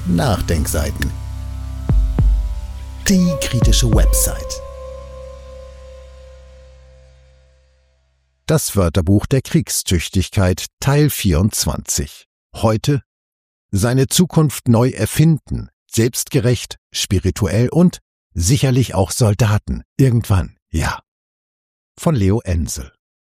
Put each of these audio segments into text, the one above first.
Nachdenkseiten. Die kritische Website. Das Wörterbuch der Kriegstüchtigkeit, Teil 24. Heute: Seine Zukunft neu erfinden, selbstgerecht, spirituell und sicherlich auch Soldaten. Irgendwann, ja. Von Leo Ensel.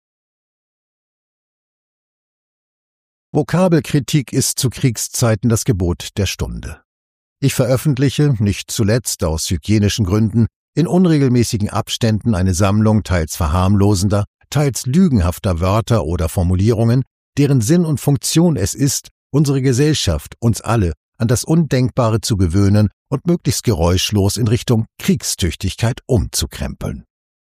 Vokabelkritik ist zu Kriegszeiten das Gebot der Stunde. Ich veröffentliche, nicht zuletzt aus hygienischen Gründen, in unregelmäßigen Abständen eine Sammlung teils verharmlosender, teils lügenhafter Wörter oder Formulierungen, deren Sinn und Funktion es ist, unsere Gesellschaft, uns alle, an das Undenkbare zu gewöhnen und möglichst geräuschlos in Richtung Kriegstüchtigkeit umzukrempeln.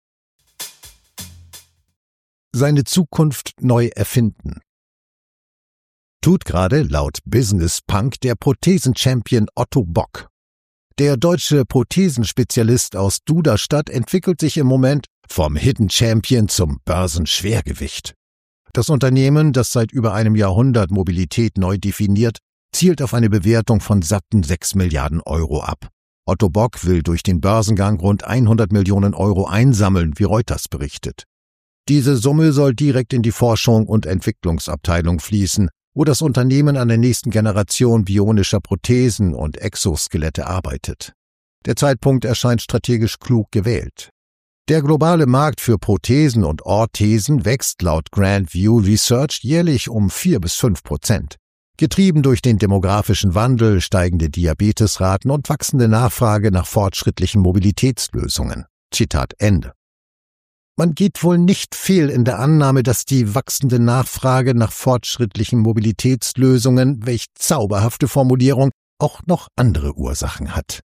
Seine Zukunft neu erfinden. Tut gerade laut Business Punk der Prothesen-Champion Otto Bock. Der deutsche Prothesenspezialist aus Duderstadt entwickelt sich im Moment vom Hidden Champion zum Börsenschwergewicht. Das Unternehmen, das seit über einem Jahrhundert Mobilität neu definiert, zielt auf eine Bewertung von satten 6 Milliarden Euro ab. Otto Bock will durch den Börsengang rund 100 Millionen Euro einsammeln, wie Reuters berichtet. Diese Summe soll direkt in die Forschung und Entwicklungsabteilung fließen, wo das Unternehmen an der nächsten Generation bionischer Prothesen und Exoskelette arbeitet. Der Zeitpunkt erscheint strategisch klug gewählt. Der globale Markt für Prothesen und Orthesen wächst laut Grand View Research jährlich um 4-5%. Getrieben durch den demografischen Wandel, steigende Diabetesraten und wachsende Nachfrage nach fortschrittlichen Mobilitätslösungen. Zitat Ende. Man geht wohl nicht fehl in der Annahme, dass die wachsende Nachfrage nach fortschrittlichen Mobilitätslösungen, welch zauberhafte Formulierung, auch noch andere Ursachen hat.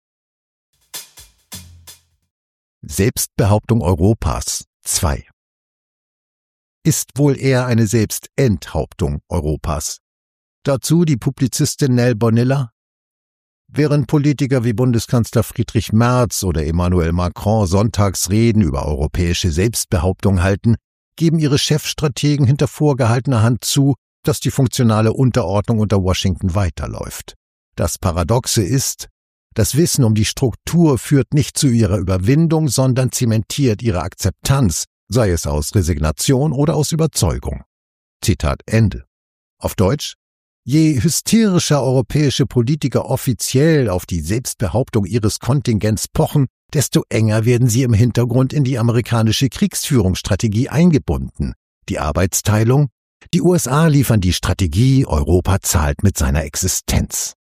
Selbstbehauptung Europas 2 ist wohl eher eine Selbstenthauptung Europas. Dazu die Publizistin Nell Bonilla. Während Politiker wie Bundeskanzler Friedrich Merz oder Emmanuel Macron Sonntagsreden über europäische Selbstbehauptung halten, geben ihre Chefstrategen hinter vorgehaltener Hand zu, dass die funktionale Unterordnung unter Washington weiterläuft. Das Paradoxe ist, das Wissen um die Struktur führt nicht zu ihrer Überwindung, sondern zementiert ihre Akzeptanz, sei es aus Resignation oder aus Überzeugung. Zitat Ende. Auf Deutsch: Je hysterischer europäische Politiker offiziell auf die Selbstbehauptung ihres Kontingents pochen, desto enger werden sie im Hintergrund in die amerikanische Kriegsführungsstrategie eingebunden. Die Arbeitsteilung: Die USA liefern die Strategie, Europa zahlt mit seiner Existenz.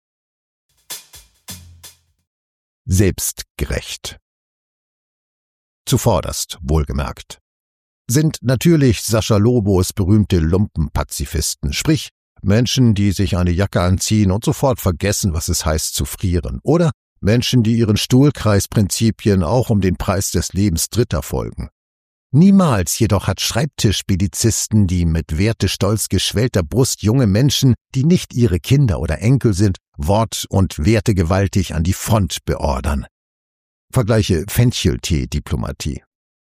Selbstgerecht. Zuvorderst, wohlgemerkt, sind natürlich Sascha Lobos berühmte Lumpenpazifisten, sprich Menschen, die sich eine Jacke anziehen und sofort vergessen, was es heißt zu frieren. Oder Menschen, die ihren Stuhlkreisprinzipien auch um den Preis des Lebens Dritter folgen. Niemals jedoch hat Schreibtischbelizisten, die mit wertestolz geschwellter Brust junge Menschen, die nicht ihre Kinder oder Enkel sind, wort- und wertegewaltig an die Front beordern. Vergleiche Fencheltee-Diplomatie.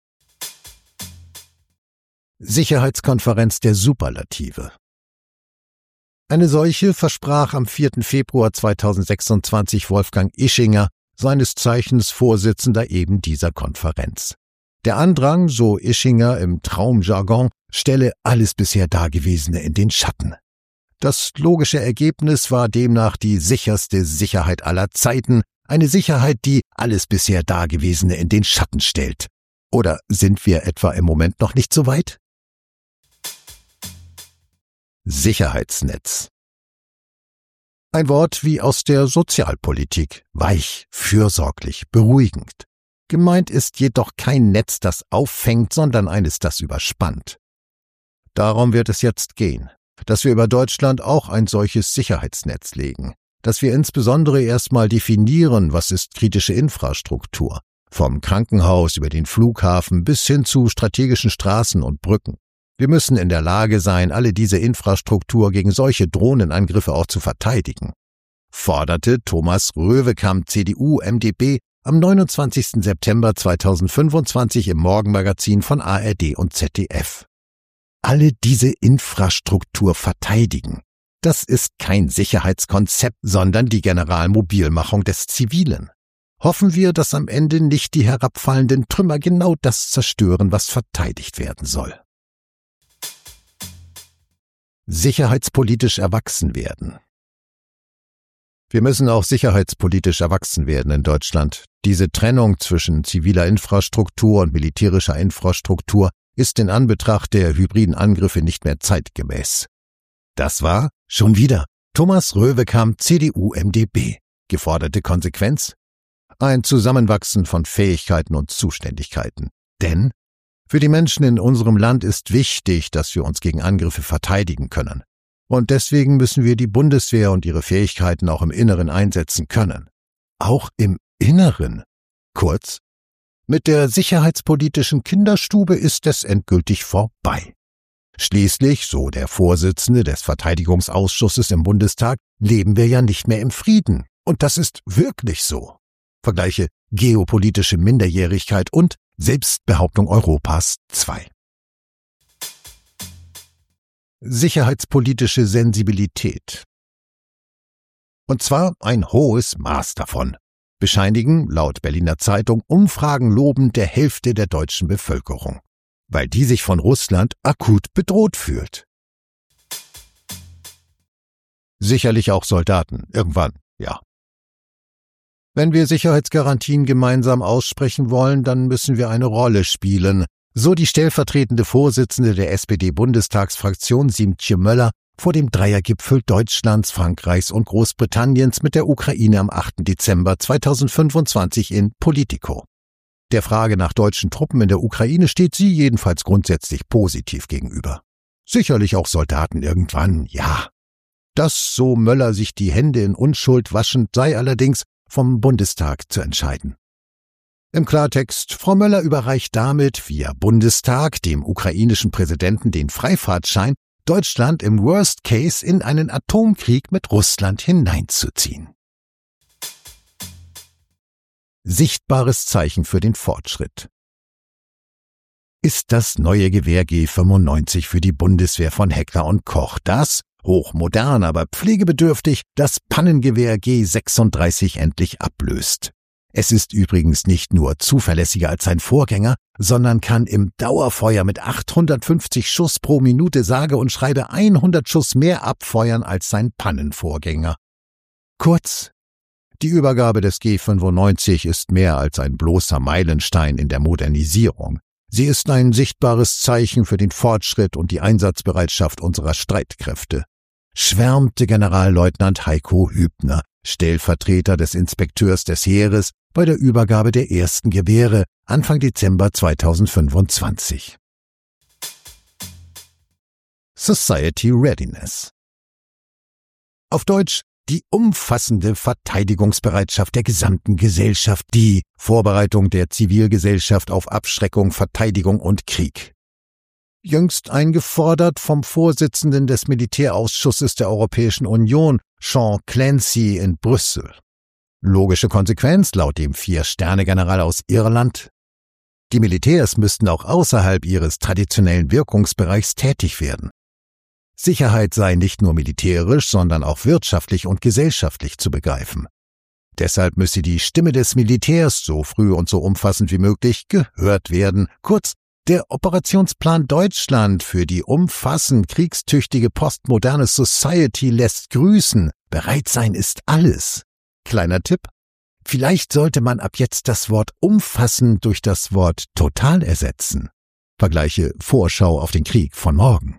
Sicherheitskonferenz der Superlative. Eine solche versprach am 4. Februar 2026 Wolfgang Ischinger, seines Zeichens Vorsitzender eben dieser Konferenz. Der Andrang, so Ischinger im Traumjargon, stelle alles bisher Dagewesene in den Schatten. Das logische Ergebnis war demnach die sicherste Sicherheit aller Zeiten, eine Sicherheit, die alles bisher Dagewesene in den Schatten stellt. Oder sind wir etwa im Moment noch nicht so weit? Sicherheitsnetz. Ein Wort wie aus der Sozialpolitik, weich, fürsorglich, beruhigend. Gemeint ist jedoch kein Netz, das auffängt, sondern eines, das überspannt. Darum wird es jetzt gehen, dass wir über Deutschland auch ein solches Sicherheitsnetz legen, dass wir insbesondere erstmal definieren, was ist kritische Infrastruktur, vom Krankenhaus über den Flughafen bis hin zu strategischen Straßen und Brücken. Wir müssen in der Lage sein, alle diese Infrastruktur gegen solche Drohnenangriffe auch zu verteidigen, forderte Thomas Röwekamp, CDU, MdB, am 29. September 2025 im Morgenmagazin von ARD und ZDF. Alle diese Infrastruktur verteidigen. Das ist kein Sicherheitskonzept, sondern die Generalmobilmachung des Zivilen. Hoffen wir, dass am Ende nicht die herabfallenden Trümmer genau das zerstören, was verteidigt werden soll. Sicherheitspolitisch erwachsen werden. Wir müssen auch sicherheitspolitisch erwachsen werden in Deutschland. Diese Trennung zwischen ziviler Infrastruktur und militärischer Infrastruktur ist in Anbetracht der hybriden Angriffe nicht mehr zeitgemäß. Das war schon wieder Thomas Röwekamp, CDU-MdB. Geforderte Konsequenz? Ein Zusammenwachsen von Fähigkeiten und Zuständigkeiten. Denn für die Menschen in unserem Land ist wichtig, dass wir uns gegen Angriffe verteidigen können. Und deswegen müssen wir die Bundeswehr und ihre Fähigkeiten auch im Inneren einsetzen können. Auch im Inneren. Kurz, mit der sicherheitspolitischen Kinderstube ist es endgültig vorbei. Schließlich, so der Vorsitzende des Verteidigungsausschusses im Bundestag, leben wir ja nicht mehr im Frieden. Und das ist wirklich so. Vergleiche geopolitische Minderjährigkeit und Selbstbehauptung Europas 2. Sicherheitspolitische Sensibilität. Und zwar ein hohes Maß davon. Bescheinigen laut Berliner Zeitung Umfragen lobend der Hälfte der deutschen Bevölkerung, weil die sich von Russland akut bedroht fühlt. Sicherlich auch Soldaten, irgendwann, ja. Wenn wir Sicherheitsgarantien gemeinsam aussprechen wollen, dann müssen wir eine Rolle spielen, so die stellvertretende Vorsitzende der SPD-Bundestagsfraktion Siemtje Möller vor dem Dreiergipfel Deutschlands, Frankreichs und Großbritanniens mit der Ukraine am 8. Dezember 2025 in Politico. Der Frage nach deutschen Truppen in der Ukraine steht sie jedenfalls grundsätzlich positiv gegenüber. Sicherlich auch Soldaten irgendwann, ja. Das, so Möller sich die Hände in Unschuld waschend, sei allerdings vom Bundestag zu entscheiden. Im Klartext, Frau Möller überreicht damit via Bundestag dem ukrainischen Präsidenten den Freifahrtschein, Deutschland im Worst Case in einen Atomkrieg mit Russland hineinzuziehen. Sichtbares Zeichen für den Fortschritt. Ist das neue Gewehr G95 für die Bundeswehr von Heckler & Koch das, hochmodern, aber pflegebedürftig, das Pannengewehr G36 endlich ablöst? Es ist übrigens nicht nur zuverlässiger als sein Vorgänger, sondern kann im Dauerfeuer mit 850 Schuss pro Minute sage und schreibe 100 Schuss mehr abfeuern als sein Pannenvorgänger. Kurz, die Übergabe des G95 ist mehr als ein bloßer Meilenstein in der Modernisierung. Sie ist ein sichtbares Zeichen für den Fortschritt und die Einsatzbereitschaft unserer Streitkräfte, schwärmte Generalleutnant Heiko Hübner, Stellvertreter des Inspekteurs des Heeres, bei der Übergabe der ersten Gewehre Anfang Dezember 2025. Society Readiness. Auf Deutsch die umfassende Verteidigungsbereitschaft der gesamten Gesellschaft, die Vorbereitung der Zivilgesellschaft auf Abschreckung, Verteidigung und Krieg. Jüngst eingefordert vom Vorsitzenden des Militärausschusses der Europäischen Union, Sean Clancy in Brüssel. Logische Konsequenz laut dem 4-Sterne-General aus Irland: Die Militärs müssten auch außerhalb ihres traditionellen Wirkungsbereichs tätig werden. Sicherheit sei nicht nur militärisch, sondern auch wirtschaftlich und gesellschaftlich zu begreifen. Deshalb müsse die Stimme des Militärs so früh und so umfassend wie möglich gehört werden. Kurz, der Operationsplan Deutschland für die umfassend kriegstüchtige postmoderne Society lässt grüßen. Bereit sein ist alles. Kleiner Tipp: Vielleicht sollte man ab jetzt das Wort umfassend durch das Wort total ersetzen. Vergleiche Vorschau auf den Krieg von morgen.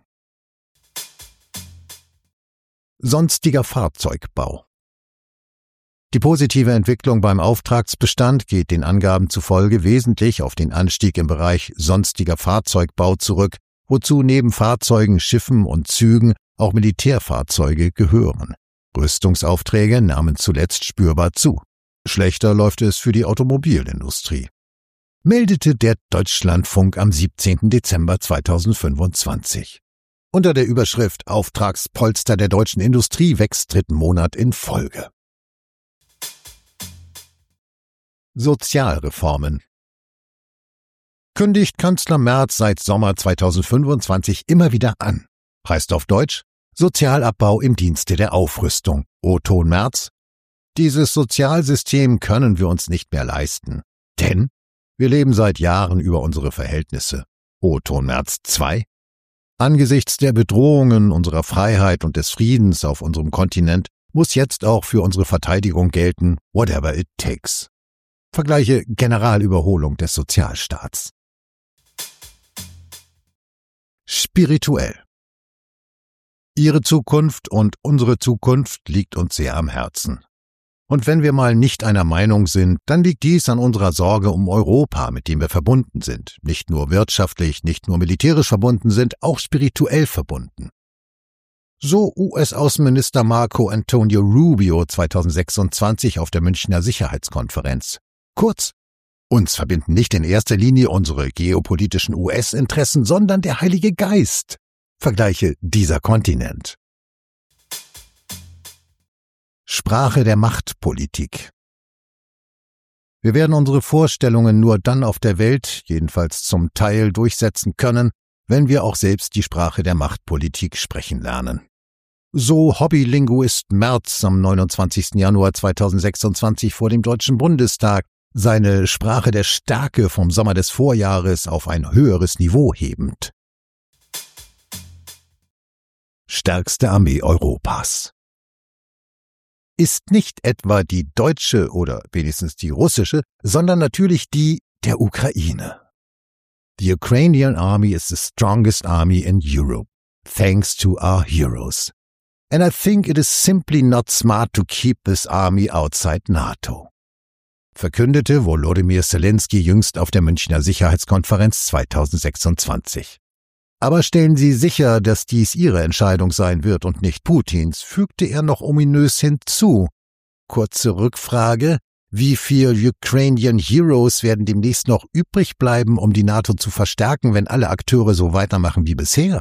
Sonstiger Fahrzeugbau. Die positive Entwicklung beim Auftragsbestand geht den Angaben zufolge wesentlich auf den Anstieg im Bereich sonstiger Fahrzeugbau zurück, wozu neben Fahrzeugen, Schiffen und Zügen auch Militärfahrzeuge gehören. Rüstungsaufträge nahmen zuletzt spürbar zu. Schlechter läuft es für die Automobilindustrie, meldete der Deutschlandfunk am 17. Dezember 2025. Unter der Überschrift Auftragspolster der deutschen Industrie wächst dritten Monat in Folge. Sozialreformen. Kündigt Kanzler Merz seit Sommer 2025 immer wieder an. Heißt auf Deutsch, Sozialabbau im Dienste der Aufrüstung. O-Ton Merz: Dieses Sozialsystem können wir uns nicht mehr leisten. Denn wir leben seit Jahren über unsere Verhältnisse. O-Ton Merz 2: Angesichts der Bedrohungen unserer Freiheit und des Friedens auf unserem Kontinent muss jetzt auch für unsere Verteidigung gelten, whatever it takes. Vergleiche Generalüberholung des Sozialstaats. Spirituell. Ihre Zukunft und unsere Zukunft liegt uns sehr am Herzen. Und wenn wir mal nicht einer Meinung sind, dann liegt dies an unserer Sorge um Europa, mit dem wir verbunden sind. Nicht nur wirtschaftlich, nicht nur militärisch verbunden sind, auch spirituell verbunden. So US-Außenminister Marco Antonio Rubio 2026 auf der Münchner Sicherheitskonferenz. Kurz: Uns verbinden nicht in erster Linie unsere geopolitischen US-Interessen, sondern der Heilige Geist. Vergleiche dieser Kontinent. Sprache der Machtpolitik. Wir werden unsere Vorstellungen nur dann auf der Welt, jedenfalls zum Teil, durchsetzen können, wenn wir auch selbst die Sprache der Machtpolitik sprechen lernen. So Hobbylinguist Merz am 29. Januar 2026 vor dem Deutschen Bundestag, seine Sprache der Stärke vom Sommer des Vorjahres auf ein höheres Niveau hebend. Stärkste Armee Europas. Ist nicht etwa die deutsche oder wenigstens die russische, sondern natürlich die der Ukraine. The Ukrainian Army is the strongest army in Europe, thanks to our heroes. And I think it is simply not smart to keep this army outside NATO, verkündete Volodymyr Zelensky jüngst auf der Münchner Sicherheitskonferenz 2026. Aber stellen Sie sicher, dass dies Ihre Entscheidung sein wird und nicht Putins, fügte er noch ominös hinzu. Kurze Rückfrage: Wie viel Ukrainian Heroes werden demnächst noch übrig bleiben, um die NATO zu verstärken, wenn alle Akteure so weitermachen wie bisher?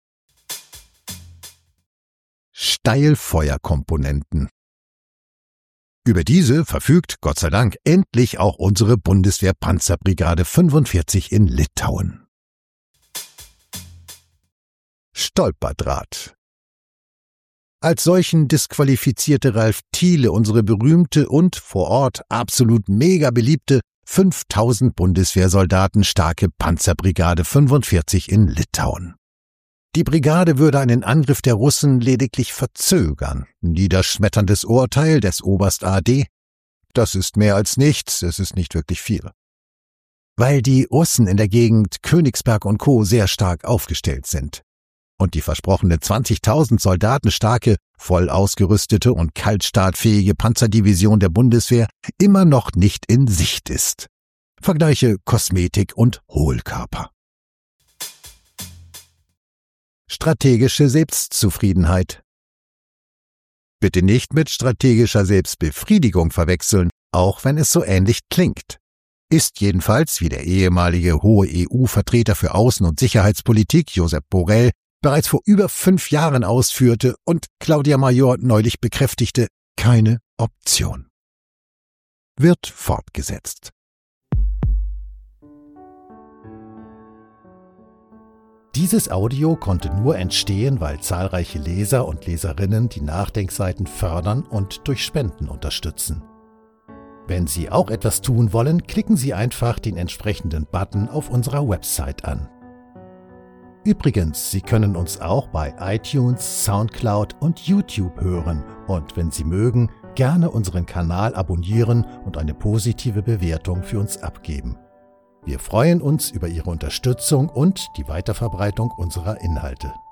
Steilfeuerkomponenten. Über diese verfügt, Gott sei Dank, endlich auch unsere Bundeswehr-Panzerbrigade 45 in Litauen. Stolperdraht. Als solchen disqualifizierte Ralf Thiele unsere berühmte und vor Ort absolut mega beliebte 5000 Bundeswehrsoldaten starke Panzerbrigade 45 in Litauen. Die Brigade würde einen Angriff der Russen lediglich verzögern. Niederschmetterndes Urteil des Oberst AD: Das ist mehr als nichts, es ist nicht wirklich viel. Weil die Russen in der Gegend Königsberg und Co. sehr stark aufgestellt sind und die versprochene 20.000 Soldaten starke, voll ausgerüstete und kaltstartfähige Panzerdivision der Bundeswehr immer noch nicht in Sicht ist. Vergleiche Kosmetik und Hohlkörper. Strategische Selbstzufriedenheit. Bitte nicht mit strategischer Selbstbefriedigung verwechseln, auch wenn es so ähnlich klingt. Ist jedenfalls, wie der ehemalige hohe EU-Vertreter für Außen- und Sicherheitspolitik Josep Borrell bereits vor über 5 Jahren ausführte und Claudia Major neulich bekräftigte, keine Option. Wird fortgesetzt. Dieses Audio konnte nur entstehen, weil zahlreiche Leser und Leserinnen die Nachdenkseiten fördern und durch Spenden unterstützen. Wenn Sie auch etwas tun wollen, klicken Sie einfach den entsprechenden Button auf unserer Website an. Übrigens, Sie können uns auch bei iTunes, Soundcloud und YouTube hören und wenn Sie mögen, gerne unseren Kanal abonnieren und eine positive Bewertung für uns abgeben. Wir freuen uns über Ihre Unterstützung und die Weiterverbreitung unserer Inhalte.